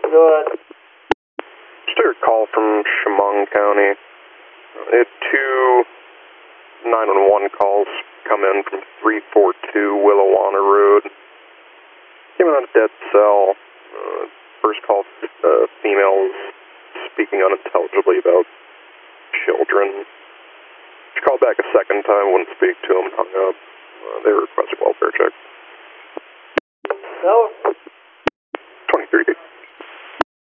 Go ahead. Just a call from Chemung County. They had two 911 calls come in from 342 Willowanna Road. Came in on a dead cell. First call, female was speaking unintelligibly about children. She called back a second time, wouldn't speak to him, hung up. They requested welfare check. No. 23.